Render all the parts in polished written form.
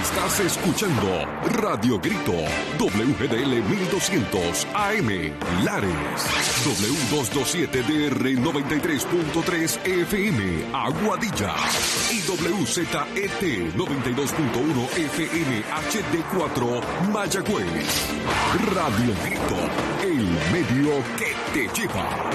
Estás escuchando Radio Grito, WGDL 1200 AM, Lares, W227DR 93.3 FM, Aguadilla, y WZET 92.1 FM HD4, Mayagüez. Radio Grito, el medio que te lleva.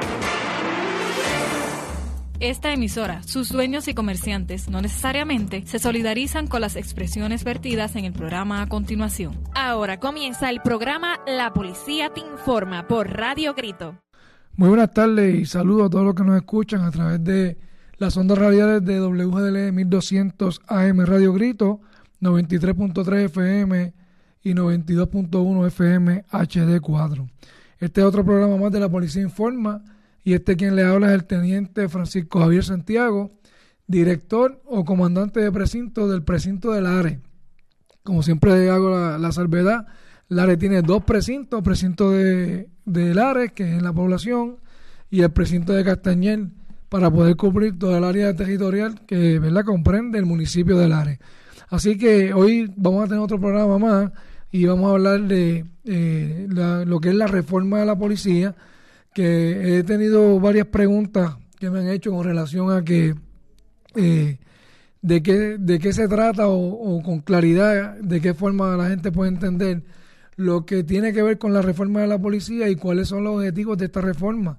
Esta emisora, sus dueños y comerciantes no necesariamente se solidarizan con las expresiones vertidas en el programa a continuación. Ahora comienza el programa La Policía Te Informa por Radio Grito. Muy buenas tardes y saludos a todos los que nos escuchan a través de las ondas radiales de WGDL 1200 AM Radio Grito, 93.3 FM y 92.1 FM HD4. Este es otro programa más de La Policía Informa. Y quien le habla es el teniente Francisco Javier Santiago, director o comandante de precinto del precinto de Lares. Como siempre hago la salvedad, Lares tiene dos precintos, el precinto de Lares, que es en la población, y el precinto de Castañel, para poder cubrir toda el área territorial que, ¿verdad?, comprende el municipio de Lares. Así que hoy vamos a tener otro programa más y vamos a hablar de lo que es la reforma de la policía, que he tenido varias preguntas que me han hecho con relación a que de qué se trata o con claridad de qué forma la gente puede entender lo que tiene que ver con la reforma de la policía y cuáles son los objetivos de esta reforma.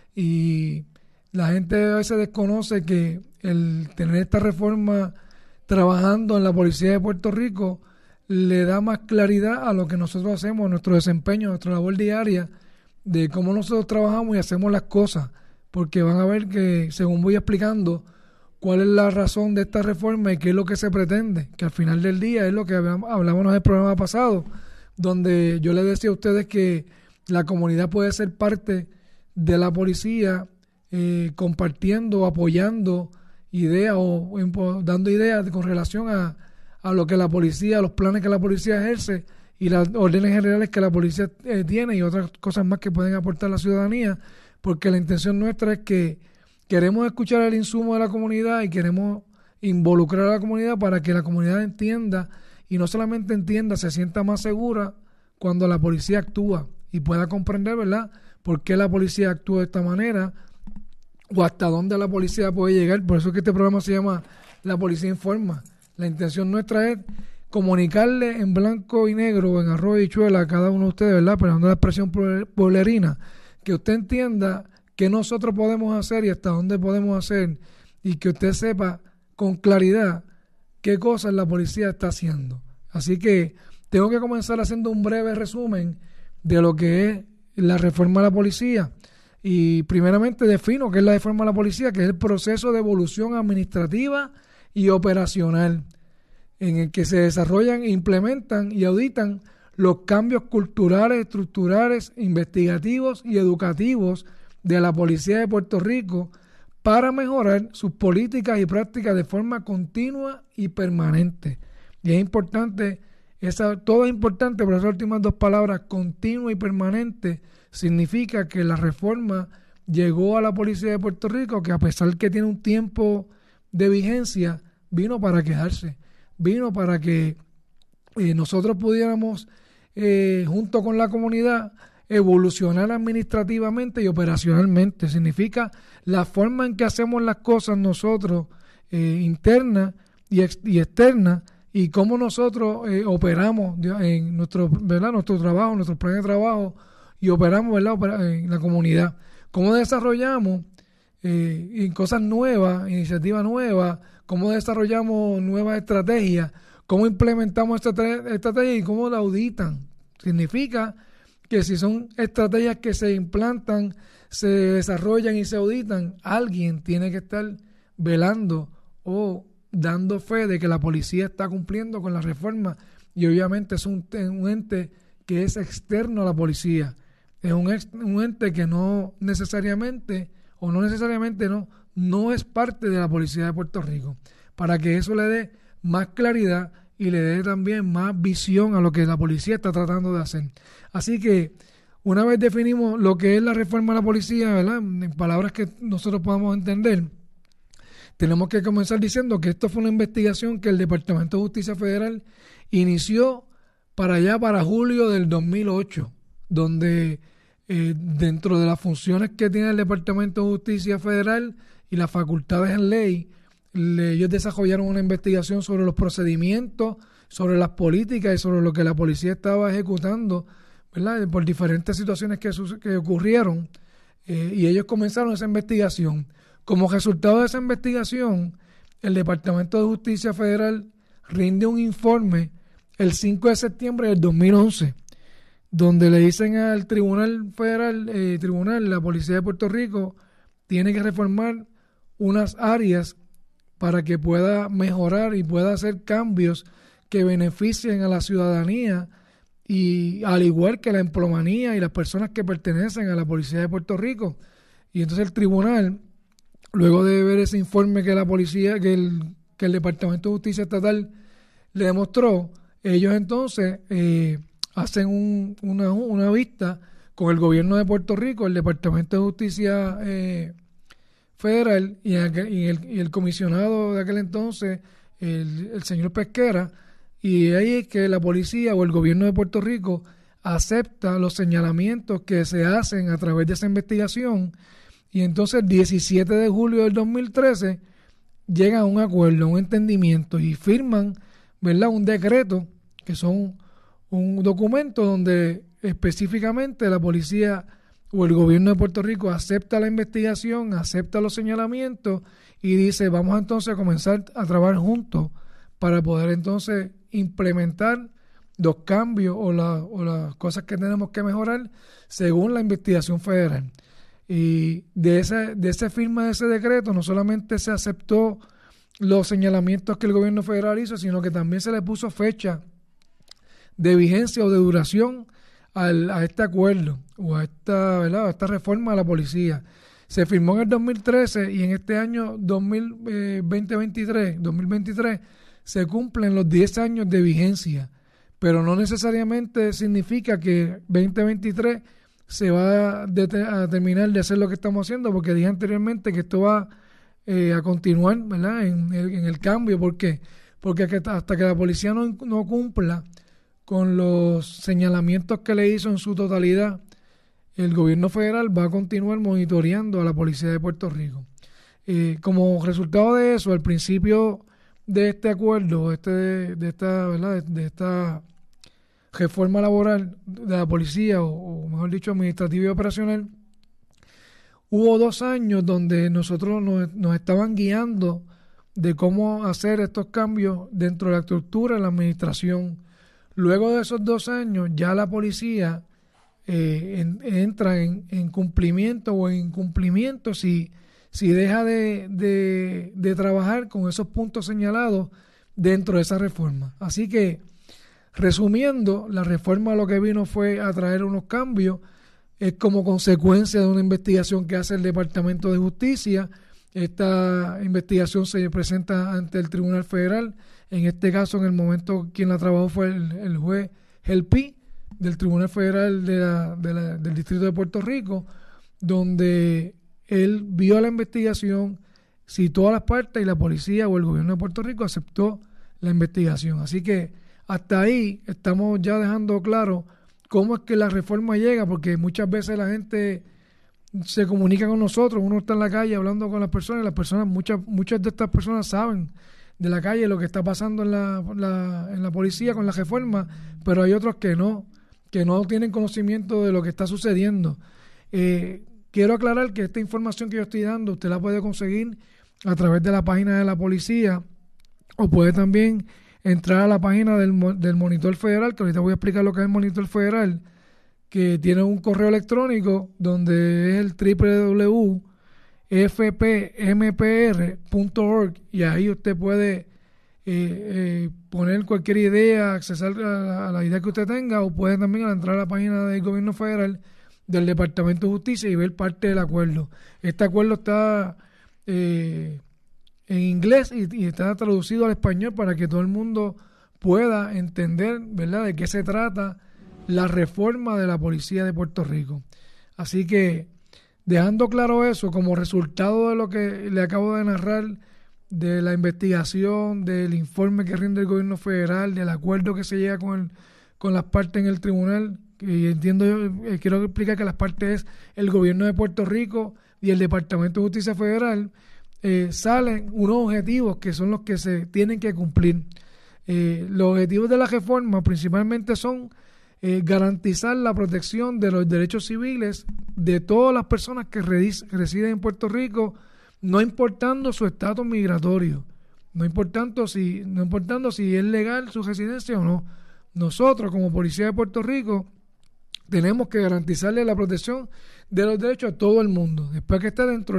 Y la gente a veces desconoce que el tener esta reforma trabajando en la policía de Puerto Rico le da más claridad a lo que nosotros hacemos, nuestro desempeño, nuestra labor diaria, de cómo nosotros trabajamos y hacemos las cosas, porque van a ver que, según voy explicando, cuál es la razón de esta reforma y qué es lo que se pretende, que al final del día es lo que hablamos en el programa pasado, donde yo les decía a ustedes que la comunidad puede ser parte de la policía, compartiendo, apoyando ideas o dando ideas con relación a lo que la policía, los planes que la policía ejerce y las órdenes generales que la policía tiene y otras cosas más que pueden aportar a la ciudadanía, porque la intención nuestra es que queremos escuchar el insumo de la comunidad y queremos involucrar a la comunidad para que la comunidad entienda, y no solamente entienda, se sienta más segura cuando la policía actúa y pueda comprender, ¿verdad?, por qué la policía actúa de esta manera o hasta dónde la policía puede llegar. Por eso es que este programa se llama La Policía Informa. La intención nuestra es comunicarle en blanco y negro, en arroz y habichuela a cada uno de ustedes, ¿verdad?, perdón la expresión pueblerina, que usted entienda qué nosotros podemos hacer y hasta dónde podemos hacer, y que usted sepa con claridad qué cosas la policía está haciendo. Así que tengo que comenzar haciendo un breve resumen de lo que es la reforma de la policía. Y primeramente defino qué es la reforma de la policía, que es el proceso de evolución administrativa y operacional, en el que se desarrollan, implementan y auditan los cambios culturales, estructurales, investigativos y educativos de la Policía de Puerto Rico para mejorar sus políticas y prácticas de forma continua y permanente. Y es importante, todo es importante, pero esas últimas dos palabras, continua y permanente, significa que la reforma llegó a la Policía de Puerto Rico, que a pesar que tiene un tiempo de vigencia, vino para quedarse. Vino para que nosotros pudiéramos, junto con la comunidad, evolucionar administrativamente y operacionalmente. Significa la forma en que hacemos las cosas nosotros, interna y externa, y cómo nosotros operamos en nuestro trabajo, nuestros planes de trabajo, y operamos, ¿verdad?, en la comunidad. Cómo desarrollamos cosas nuevas, iniciativas nuevas, cómo desarrollamos nuevas estrategias, cómo implementamos estrategias y cómo la auditan. Significa que si son estrategias que se implantan, se desarrollan y se auditan, alguien tiene que estar velando o dando fe de que la policía está cumpliendo con la reforma, y obviamente es un ente que es externo a la policía. Es un ente que no necesariamente es parte de la Policía de Puerto Rico, para que eso le dé más claridad y le dé también más visión a lo que la policía está tratando de hacer. Así que una vez definimos lo que es la reforma de la policía, ¿verdad?, en palabras que nosotros podamos entender, tenemos que comenzar diciendo que esto fue una investigación que el Departamento de Justicia Federal inició para julio del 2008, donde dentro de las funciones que tiene el Departamento de Justicia Federal y las facultades en ley, ellos desarrollaron una investigación sobre los procedimientos, sobre las políticas y sobre lo que la policía estaba ejecutando, ¿verdad? Por diferentes situaciones que ocurrieron, y ellos comenzaron esa investigación. Como resultado de esa investigación, el Departamento de Justicia Federal rinde un informe el 5 de septiembre del 2011, donde le dicen al Tribunal Federal, la Policía de Puerto Rico tiene que reformar unas áreas para que pueda mejorar y pueda hacer cambios que beneficien a la ciudadanía, y al igual que la empleomanía y las personas que pertenecen a la Policía de Puerto Rico. Y entonces el tribunal, luego de ver ese informe que la policía, que el Departamento de Justicia Estatal le demostró, ellos entonces hacen una vista con el gobierno de Puerto Rico, el Departamento de Justicia Federal y el comisionado de aquel entonces, el señor Pesquera, y ahí es que la policía o el gobierno de Puerto Rico acepta los señalamientos que se hacen a través de esa investigación, y entonces el 17 de julio del 2013 llegan a un acuerdo, a un entendimiento, y firman, ¿verdad?, un decreto, que son un documento donde específicamente la policía o el gobierno de Puerto Rico acepta la investigación, acepta los señalamientos y dice, vamos entonces a comenzar a trabajar juntos para poder entonces implementar los cambios o las cosas que tenemos que mejorar según la investigación federal. Y de esa firma de ese decreto no solamente se aceptó los señalamientos que el gobierno federal hizo, sino que también se le puso fecha de vigencia o de duración a este acuerdo o a esta reforma a la policía. Se firmó en el 2013 y en este año 2023 se cumplen los 10 años de vigencia, pero no necesariamente significa que 2023 se va a terminar de hacer lo que estamos haciendo, porque dije anteriormente que esto va a continuar, ¿verdad?, en el cambio. ¿Por qué? Porque hasta que la policía no cumpla con los señalamientos que le hizo en su totalidad, el gobierno federal va a continuar monitoreando a la policía de Puerto Rico. Como resultado de eso, al principio de este acuerdo, de esta reforma laboral de la policía, o mejor dicho, administrativa y operacional, hubo 2 años donde nosotros nos estaban guiando de cómo hacer estos cambios dentro de la estructura de la administración. Luego de esos 2 años, ya la policía entra en cumplimiento o en incumplimiento si deja de trabajar con esos puntos señalados dentro de esa reforma. Así que, resumiendo, la reforma lo que vino fue a traer unos cambios, es como consecuencia de una investigación que hace el Departamento de Justicia. Esta investigación se presenta ante el Tribunal Federal. En este caso, en el momento, quien la trabajó fue el juez Helpi del Tribunal Federal del Distrito de Puerto Rico, donde él vio la investigación, citó a las partes y la policía o el gobierno de Puerto Rico aceptó la investigación. Así que hasta ahí estamos ya dejando claro cómo es que la reforma llega, porque muchas veces la gente se comunica con nosotros, uno está en la calle hablando con las personas, y las personas, muchas de estas personas saben de la calle lo que está pasando en la policía con la reforma, pero hay otros que no tienen conocimiento de lo que está sucediendo. Quiero aclarar que esta información que yo estoy dando usted la puede conseguir a través de la página de la policía, o puede también entrar a la página del Monitor Federal, que ahorita voy a explicar lo que es el Monitor Federal, que tiene un correo electrónico donde es el www.fpmpr.org, y ahí usted puede poner cualquier idea, accesar a la idea que usted tenga, o puede también entrar a la página del gobierno federal del Departamento de Justicia y ver parte del acuerdo. Este acuerdo está en inglés y está traducido al español para que todo el mundo pueda entender, ¿verdad?, de qué se trata la reforma de la policía de Puerto Rico. Así que, dejando claro eso, como resultado de lo que le acabo de narrar de la investigación, del informe que rinde el gobierno federal, del acuerdo que se llega con las partes en el tribunal. Y entiendo, quiero explicar que las partes es el gobierno de Puerto Rico y el Departamento de Justicia Federal. Salen unos objetivos que son los que se tienen que cumplir. Los objetivos de la reforma principalmente son garantizar la protección de los derechos civiles de todas las personas que residen en Puerto Rico, no importando su estatus migratorio, no importando si es legal su residencia o no. Nosotros, como Policía de Puerto Rico, tenemos que garantizarle la protección de los derechos a todo el mundo. Después que esté dentro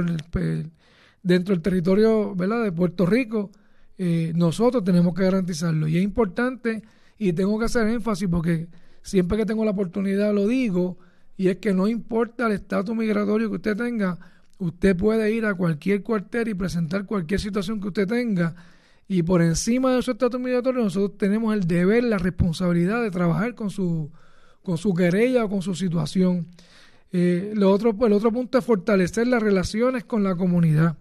del territorio, ¿verdad?, de Puerto Rico, nosotros tenemos que garantizarlo. Y es importante, y tengo que hacer énfasis porque siempre que tengo la oportunidad lo digo, y es que no importa el estatus migratorio que usted tenga, usted puede ir a cualquier cuartel y presentar cualquier situación que usted tenga, y por encima de su estatus migratorio nosotros tenemos el deber, la responsabilidad de trabajar con su querella o con su situación. El otro punto es fortalecer las relaciones con la comunidad.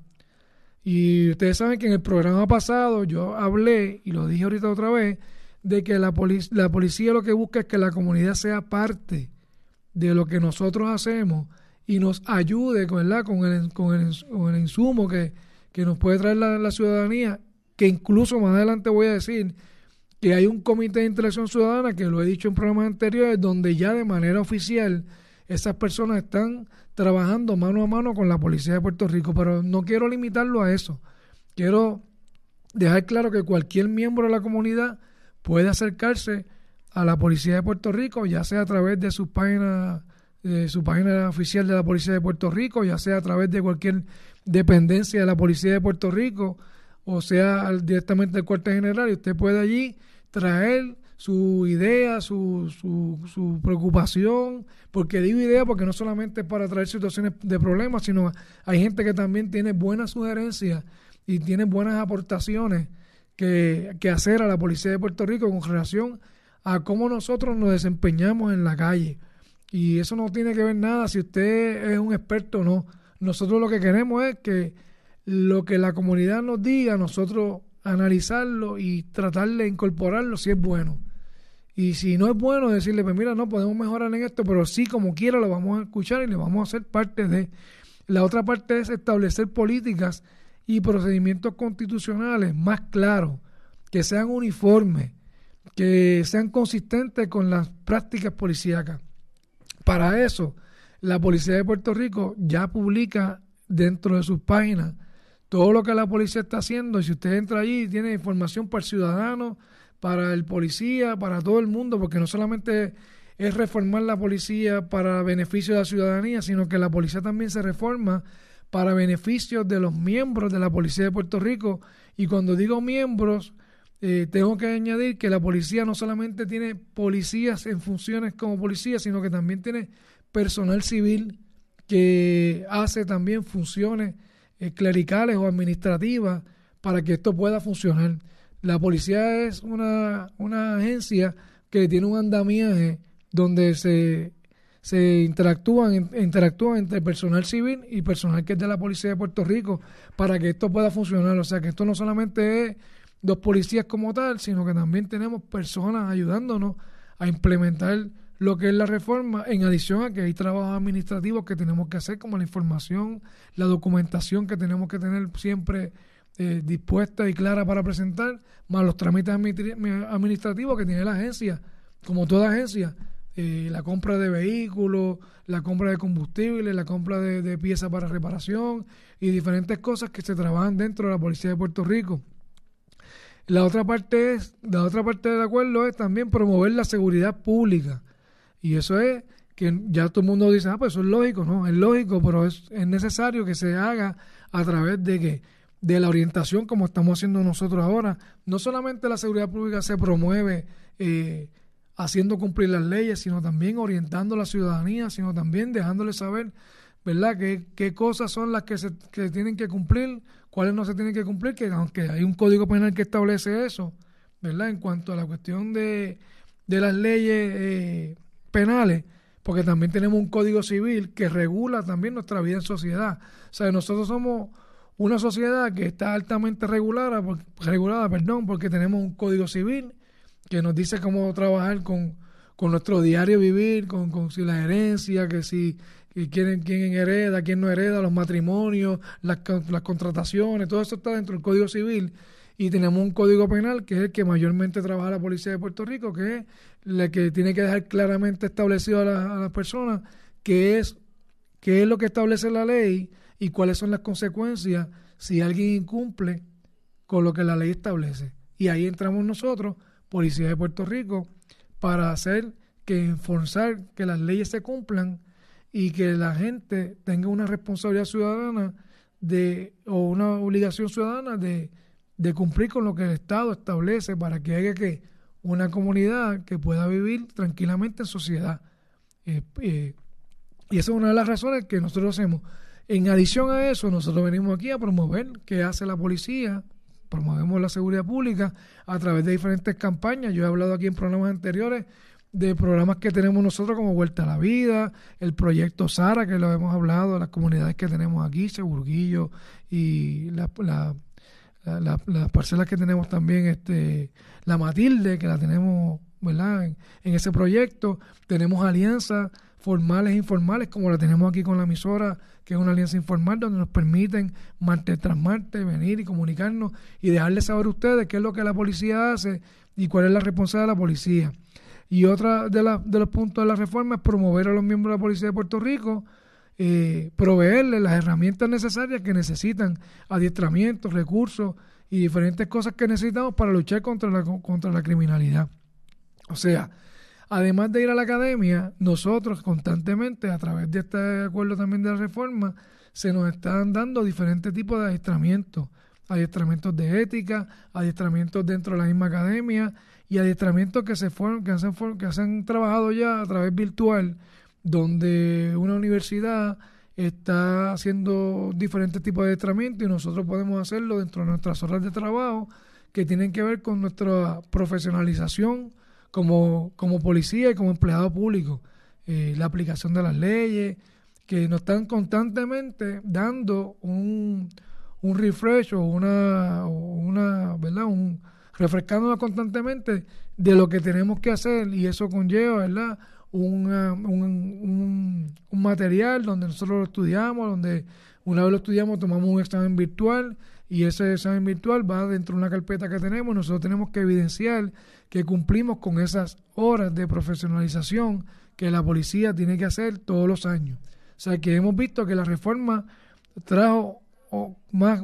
Y ustedes saben que en el programa pasado yo hablé, y lo dije ahorita otra vez, de que la policía lo que busca es que la comunidad sea parte de lo que nosotros hacemos y nos ayude, ¿verdad?, con el insumo que nos puede traer la ciudadanía, que incluso más adelante voy a decir que hay un comité de interacción ciudadana, que lo he dicho en programas anteriores, donde ya de manera oficial esas personas están trabajando mano a mano con la Policía de Puerto Rico, pero no quiero limitarlo a eso. Quiero dejar claro que cualquier miembro de la comunidad puede acercarse a la Policía de Puerto Rico, ya sea a través de su página oficial de la Policía de Puerto Rico, ya sea a través de cualquier dependencia de la Policía de Puerto Rico, o sea directamente del cuartel general, y usted puede allí traer su idea, su preocupación, porque digo idea porque no solamente es para traer situaciones de problemas, sino hay gente que también tiene buenas sugerencias y tiene buenas aportaciones que hacer a la Policía de Puerto Rico con relación a cómo nosotros nos desempeñamos en la calle. Y eso no tiene que ver nada si usted es un experto o no. Nosotros lo que queremos es que lo que la comunidad nos diga, nosotros analizarlo y tratar de incorporarlo si es bueno. Y si no es bueno, decirle, pues mira, no podemos mejorar en esto, pero sí, como quiera, lo vamos a escuchar y le vamos a hacer parte de. La otra parte es establecer políticas y procedimientos constitucionales más claros, que sean uniformes, que sean consistentes con las prácticas policíacas. Para eso, la Policía de Puerto Rico ya publica dentro de sus páginas todo lo que la policía está haciendo, y si usted entra allí, tiene información para el ciudadano, para el policía, para todo el mundo, porque no solamente es reformar la policía para beneficio de la ciudadanía, sino que la policía también se reforma para beneficio de los miembros de la Policía de Puerto Rico. Y cuando digo miembros, tengo que añadir que la policía no solamente tiene policías en funciones como policía, sino que también tiene personal civil que hace también funciones clericales o administrativas para que esto pueda funcionar. La policía es una agencia que tiene un andamiaje donde se interactúan entre personal civil y personal que es de la Policía de Puerto Rico para que esto pueda funcionar. O sea, que esto no solamente es dos policías como tal, sino que también tenemos personas ayudándonos a implementar lo que es la reforma, en adición a que hay trabajos administrativos que tenemos que hacer, como la información, la documentación que tenemos que tener siempre dispuesta y clara para presentar, más los trámites administrativos que tiene la agencia, como toda agencia, la compra de vehículos, la compra de combustible, la compra de piezas para reparación y diferentes cosas que se trabajan dentro de la Policía de Puerto Rico. La otra parte del acuerdo es también promover la seguridad pública, y eso es que ya todo el mundo dice, pues eso es lógico, no, es lógico, pero es necesario que se haga a través de la orientación, como estamos haciendo nosotros ahora. No solamente la seguridad pública se promueve haciendo cumplir las leyes, sino también orientando a la ciudadanía, sino también dejándole saber, ¿verdad?, qué cosas son las que tienen que cumplir, cuáles no se tienen que cumplir, que aunque hay un código penal que establece eso, ¿verdad?, en cuanto a la cuestión de las leyes penales, porque también tenemos un código civil que regula también nuestra vida en sociedad. O sea, nosotros somos una sociedad que está altamente regulada, porque tenemos un código civil que nos dice cómo trabajar con nuestro diario vivir, con si la herencia, que si quién hereda, quién no hereda, los matrimonios, las contrataciones, todo eso está dentro del Código Civil. Y tenemos un Código Penal que es el que mayormente trabaja la Policía de Puerto Rico, que es el que tiene que dejar claramente establecido a las personas qué es lo que establece la ley y cuáles son las consecuencias si alguien incumple con lo que la ley establece. Y ahí entramos nosotros, Policía de Puerto Rico, para enforzar que las leyes se cumplan y que la gente tenga una responsabilidad ciudadana o una obligación ciudadana de cumplir con lo que el Estado establece para que haya una comunidad que pueda vivir tranquilamente en sociedad. Y esa es una de las razones que nosotros hacemos. En adición a eso, nosotros venimos aquí a promover qué hace la policía, promovemos la seguridad pública a través de diferentes campañas. Yo he hablado aquí en programas anteriores de programas que tenemos nosotros como Vuelta a la Vida, el proyecto Sara, que lo hemos hablado, las comunidades que tenemos aquí, Segurguillo, y las parcelas que tenemos también, la Matilde, que la tenemos, ¿verdad?, en ese proyecto. Tenemos alianzas formales e informales, como la tenemos aquí con la emisora, que es una alianza informal donde nos permiten martes tras martes venir y comunicarnos y dejarles saber a ustedes qué es lo que la policía hace y cuál es la responsabilidad de la policía. Y otra de los puntos de la reforma es promover a los miembros de la Policía de Puerto Rico, proveerles las herramientas necesarias que necesitan, adiestramientos, recursos y diferentes cosas que necesitamos para luchar contra la criminalidad. O sea, además de ir a la academia, nosotros constantemente, a través de este acuerdo también de la reforma, se nos están dando diferentes tipos de adiestramientos de ética, adiestramientos dentro de la misma academia y adiestramientos que se han trabajado ya a través virtual, donde una universidad está haciendo diferentes tipos de adiestramiento y nosotros podemos hacerlo dentro de nuestras horas de trabajo que tienen que ver con nuestra profesionalización como policía y como empleado público, la aplicación de las leyes, que nos están constantemente dando un refresh refrescándonos constantemente de lo que tenemos que hacer, y eso conlleva, ¿verdad?, un material donde nosotros lo estudiamos, donde una vez lo estudiamos tomamos un examen virtual y ese examen virtual va dentro de una carpeta que tenemos. Nosotros tenemos que evidenciar que cumplimos con esas horas de profesionalización que la policía tiene que hacer todos los años. O sea, que hemos visto que la reforma trajo más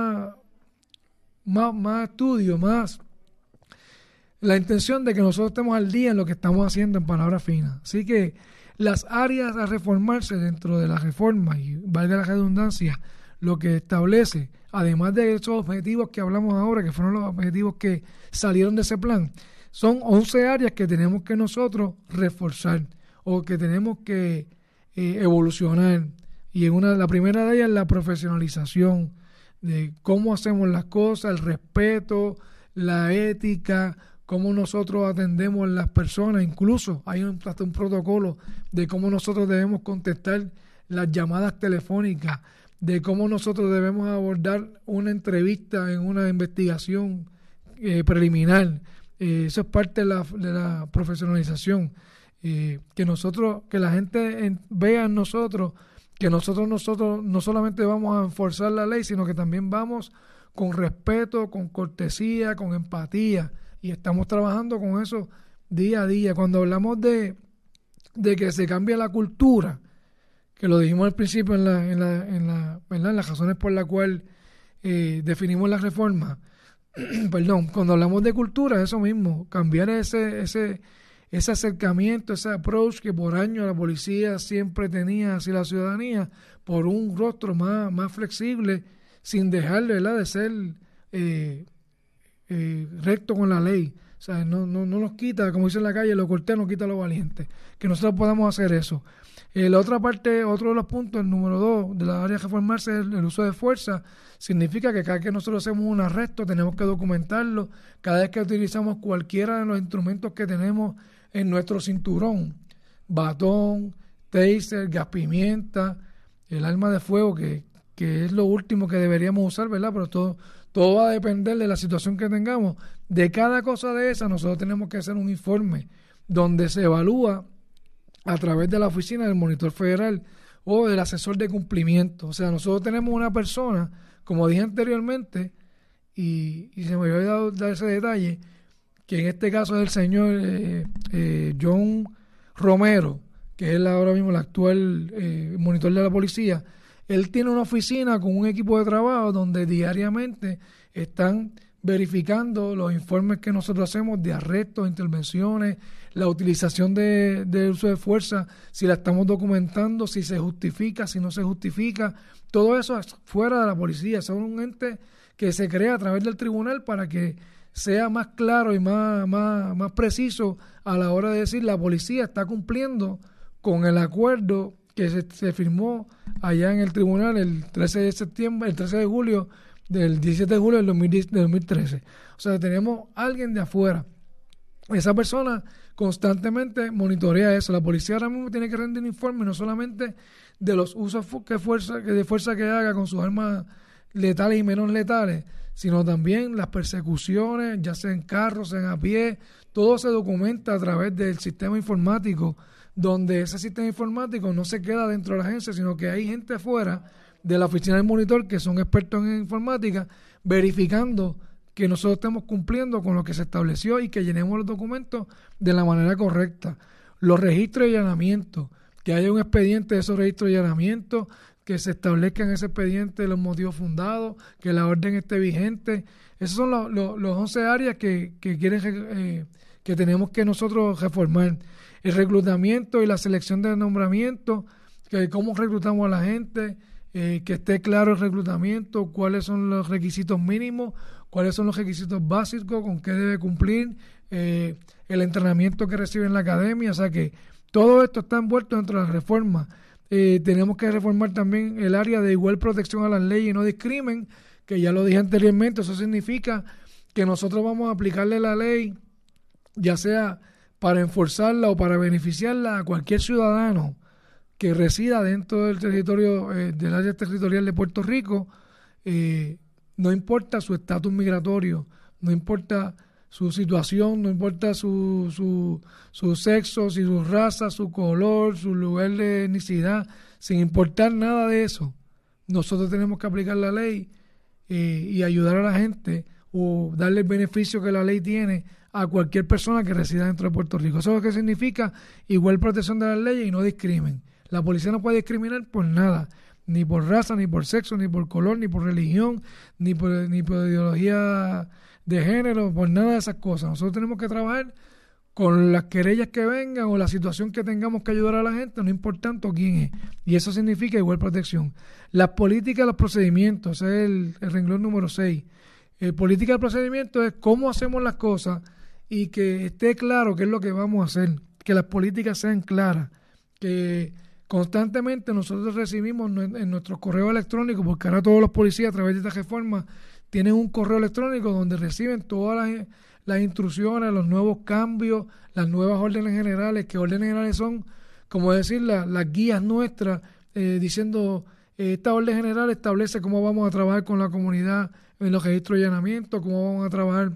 estudio, más la intención de que nosotros estemos al día en lo que estamos haciendo, en palabras finas. Así que las áreas a reformarse dentro de la reforma, y valga la redundancia, lo que establece, además de esos objetivos que hablamos ahora, que fueron los objetivos que salieron de ese plan, son 11 áreas que tenemos que nosotros reforzar o que tenemos que evolucionar. Y la primera de ellas es la profesionalización, de cómo hacemos las cosas, el respeto, la ética, cómo nosotros atendemos a las personas. Incluso hay hasta un protocolo de cómo nosotros debemos contestar las llamadas telefónicas, de cómo nosotros debemos abordar una entrevista en una investigación preliminar. Eso es parte de la profesionalización. Que la gente vea en nosotros que nosotros no solamente vamos a enforzar la ley, sino que también vamos con respeto, con cortesía, con empatía, y estamos trabajando con eso día a día. Cuando hablamos de que se cambia la cultura, que lo dijimos al principio en las razones por las cuales definimos la reforma, cuando hablamos de cultura, eso mismo, cambiar ese acercamiento, ese approach que por años la policía siempre tenía hacia la ciudadanía, por un rostro más flexible, sin dejar, ¿verdad?, de ser recto con la ley. O sea, no nos quita, como dice en la calle, lo cortés no quita lo valiente. Que nosotros podamos hacer eso. La otra parte, otro de los puntos, el número 2 de la área de reformarse, es el uso de fuerza. Significa que cada vez que nosotros hacemos un arresto tenemos que documentarlo. Cada vez que utilizamos cualquiera de los instrumentos que tenemos en nuestro cinturón, batón, taser, gas pimienta, el arma de fuego que que es lo último que deberíamos usar, ¿verdad? Pero todo va a depender de la situación que tengamos. De cada cosa de esa nosotros tenemos que hacer un informe donde se evalúa a través de la oficina del monitor federal o del asesor de cumplimiento. O sea, nosotros tenemos una persona, como dije anteriormente, y se me había dar ese detalle, que en este caso es el señor John Romero, que es ahora mismo el actual monitor de la policía. Él tiene una oficina con un equipo de trabajo donde diariamente están verificando los informes que nosotros hacemos de arrestos, intervenciones, la utilización de uso de fuerza, si la estamos documentando, si se justifica, si no se justifica. Todo eso es fuera de la policía. Es un ente que se crea a través del tribunal para que sea más claro y más preciso a la hora de decir la policía está cumpliendo con el acuerdo que se firmó allá en el tribunal el 13 de julio del 17 de julio del 2013. O sea, tenemos alguien de afuera. Esa persona constantemente monitorea eso. La policía ahora mismo tiene que rendir un informe no solamente de los usos de fuerza que haga con sus armas letales y menos letales, sino también las persecuciones, ya sea en carros, sea en a pie. Todo se documenta a través del sistema informático, donde ese sistema informático no se queda dentro de la agencia, sino que hay gente afuera de la oficina del monitor que son expertos en informática verificando que nosotros estemos cumpliendo con lo que se estableció y que llenemos los documentos de la manera correcta. Los registros de allanamiento, que haya un expediente de esos registros de allanamiento, que se establezca en ese expediente los motivos fundados, que la orden esté vigente. Esas son los 11 áreas que tenemos que nosotros reformar. El reclutamiento y la selección de nombramiento, que cómo reclutamos a la gente, que esté claro el reclutamiento, cuáles son los requisitos mínimos, cuáles son los requisitos básicos, con qué debe cumplir, el entrenamiento que recibe en la academia. O sea que todo esto está envuelto dentro de la reforma. Tenemos que reformar también el área de igual protección a las leyes y no discrimen, que ya lo dije anteriormente. Eso significa que nosotros vamos a aplicarle la ley, ya sea para enforzarla o para beneficiarla a cualquier ciudadano que resida dentro del territorio, del área territorial de Puerto Rico, no importa su estatus migratorio, no importa su situación, no importa su sexo, si su raza, su color, su lugar de etnicidad, sin importar nada de eso. Nosotros tenemos que aplicar la ley y ayudar a la gente o darle el beneficio que la ley tiene a cualquier persona que resida dentro de Puerto Rico. Eso es lo que significa igual protección de las leyes y no discrimen. La policía no puede discriminar por nada, ni por raza, ni por sexo, ni por color, ni por religión, ni por ideología de género, por nada de esas cosas. Nosotros tenemos que trabajar con las querellas que vengan o la situación que tengamos que ayudar a la gente, no importando quién es. Y eso significa igual protección. Las políticas, los procedimientos, ese es el renglón número 6. Política de procedimiento es cómo hacemos las cosas y que esté claro qué es lo que vamos a hacer, que las políticas sean claras, que constantemente nosotros recibimos en nuestros correos electrónicos, porque ahora todos los policías a través de esta reforma tienen un correo electrónico donde reciben todas las instrucciones, los nuevos cambios, las nuevas órdenes generales, que órdenes generales son, como decir, las guías nuestras, diciendo, esta orden general establece cómo vamos a trabajar con la comunidad en los registros de allanamiento, cómo vamos a trabajar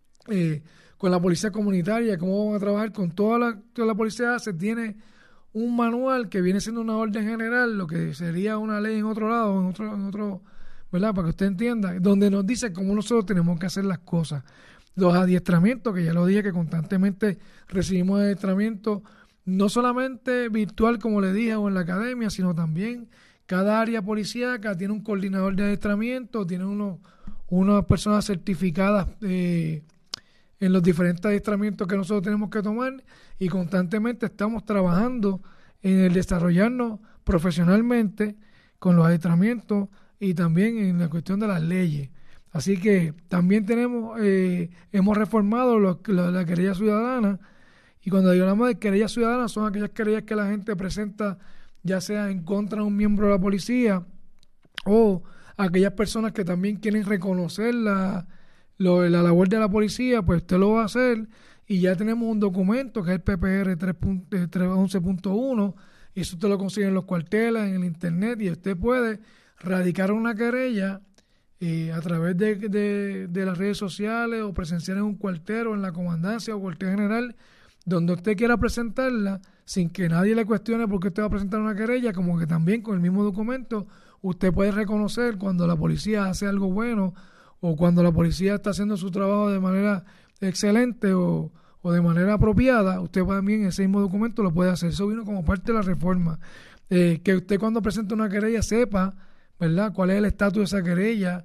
con la policía comunitaria, cómo vamos a trabajar con toda la policía. Se tiene un manual que viene siendo una orden general, lo que sería una ley en otro lado, en otro, ¿verdad? Para que usted entienda, donde nos dice cómo nosotros tenemos que hacer las cosas. Los adiestramientos, que ya lo dije, que constantemente recibimos adiestramiento, no solamente virtual, como le dije, o en la academia, sino también cada área policíaca tiene un coordinador de adiestramiento, tiene unas personas certificadas en los diferentes adiestramientos que nosotros tenemos que tomar, y constantemente estamos trabajando en el desarrollarnos profesionalmente con los adiestramientos y también en la cuestión de las leyes. Así que también hemos reformado la querella ciudadana, y cuando hablamos de querella ciudadana son aquellas querellas que la gente presenta ya sea en contra de un miembro de la policía o aquellas personas que también quieren reconocer la labor de la policía. Pues usted lo va a hacer, y ya tenemos un documento que es el PPR 311.1, y eso usted lo consigue en los cuarteles, en el internet, y usted puede radicaron una querella a través de las redes sociales o presenciar en un cuartel o en la comandancia o cuartel general, donde usted quiera presentarla, sin que nadie le cuestione por qué usted va a presentar una querella, como que también con el mismo documento usted puede reconocer cuando la policía hace algo bueno o cuando la policía está haciendo su trabajo de manera excelente o de manera apropiada. Usted también ese mismo documento lo puede hacer. Eso vino como parte de la reforma. Que usted cuando presenta una querella sepa, ¿verdad?, cuál es el estatus de esa querella,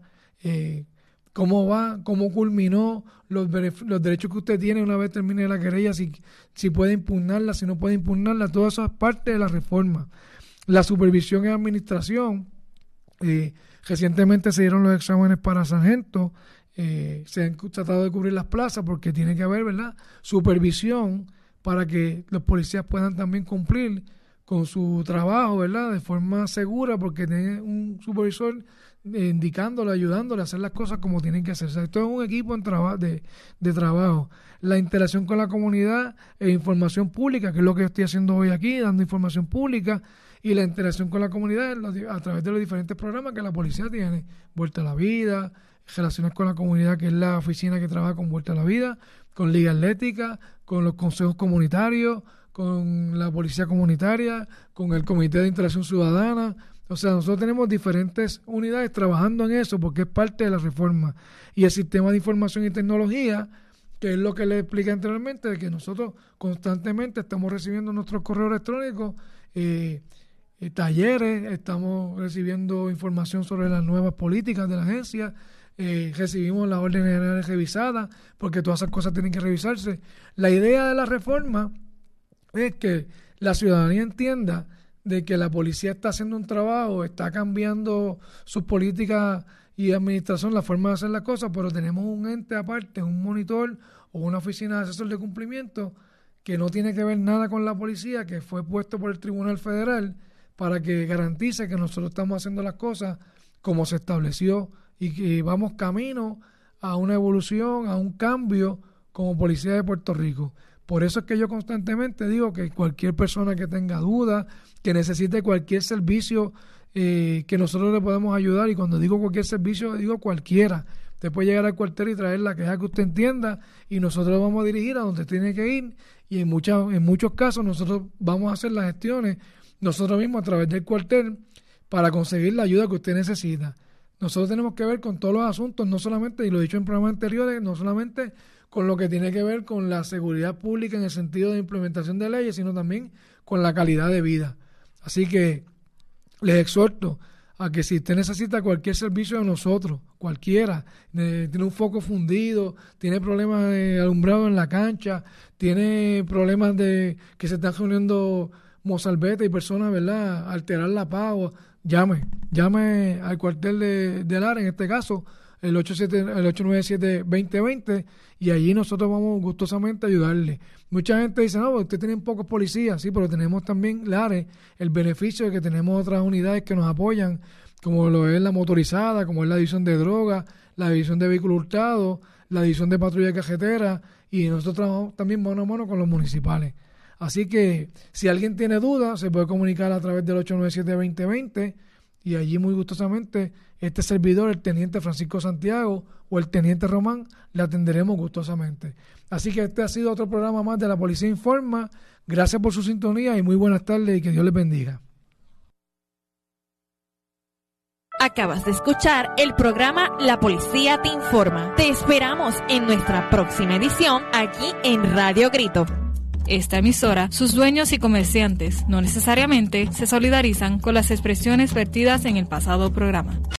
cómo va, cómo culminó, los derechos que usted tiene una vez termine la querella, si puede impugnarla, si no puede impugnarla. Todo eso es parte de la reforma. La supervisión y administración. Recientemente se dieron los exámenes para sargento. Se han tratado de cubrir las plazas porque tiene que haber, ¿verdad?, supervisión para que los policías puedan también cumplir con su trabajo, ¿verdad?, de forma segura, porque tiene un supervisor indicándole, ayudándole a hacer las cosas como tienen que hacerse. Esto es un equipo de trabajo. La interacción con la comunidad e información pública, que es lo que yo estoy haciendo hoy aquí, dando información pública, y la interacción con la comunidad a través de los diferentes programas que la policía tiene. Vuelta a la Vida, Relaciones con la Comunidad, que es la oficina que trabaja con Vuelta a la Vida, con Liga Atlética, con los consejos comunitarios, con la policía comunitaria, con el Comité de Interacción Ciudadana. O sea, nosotros tenemos diferentes unidades trabajando en eso porque es parte de la reforma. Y el sistema de información y tecnología, que es lo que le expliqué anteriormente, de que nosotros constantemente estamos recibiendo nuestros correos electrónicos, talleres, estamos recibiendo información sobre las nuevas políticas de la agencia, recibimos las órdenes generales revisadas, porque todas esas cosas tienen que revisarse. La idea de la reforma es que la ciudadanía entienda de que la policía está haciendo un trabajo, está cambiando sus políticas y administración, la forma de hacer las cosas, pero tenemos un ente aparte, un monitor o una oficina de asesor de cumplimiento que no tiene que ver nada con la policía, que fue puesto por el Tribunal Federal para que garantice que nosotros estamos haciendo las cosas como se estableció y que vamos camino a una evolución, a un cambio como policía de Puerto Rico. Por eso es que yo constantemente digo que cualquier persona que tenga dudas, que necesite cualquier servicio que nosotros le podemos ayudar, y cuando digo cualquier servicio, digo cualquiera. Usted puede llegar al cuartel y traer la queja que usted entienda y nosotros lo vamos a dirigir a donde tiene que ir, y en muchos casos nosotros vamos a hacer las gestiones nosotros mismos a través del cuartel para conseguir la ayuda que usted necesita. Nosotros tenemos que ver con todos los asuntos, no solamente, y lo he dicho en programas anteriores, no solamente con lo que tiene que ver con la seguridad pública en el sentido de implementación de leyes, sino también con la calidad de vida. Así que les exhorto a que si usted necesita cualquier servicio de nosotros, cualquiera, tiene un foco fundido, tiene problemas de alumbrado en la cancha, tiene problemas de que se están reuniendo mozalbetes y personas, ¿verdad?, alterar la paz, llame al cuartel de Lares, en este caso, el 897-2020, y allí nosotros vamos gustosamente a ayudarle. Mucha gente dice, no, usted tiene pocos policías, sí, pero tenemos también, Lares, el beneficio de que tenemos otras unidades que nos apoyan, como lo es la motorizada, como es la división de drogas, la división de vehículos hurtados, la división de patrulla carretera, y nosotros trabajamos también mano a mano con los municipales. Así que si alguien tiene dudas, se puede comunicar a través del 897-2020, y allí muy gustosamente este servidor, el teniente Francisco Santiago o el teniente Román, le atenderemos gustosamente. Así que este ha sido otro programa más de La Policía Informa. Gracias por su sintonía y muy buenas tardes y que Dios les bendiga. Acabas de escuchar el programa La Policía Te Informa. Te esperamos en nuestra próxima edición aquí en Radio Grito. Esta emisora, sus dueños y comerciantes no necesariamente se solidarizan con las expresiones vertidas en el pasado programa.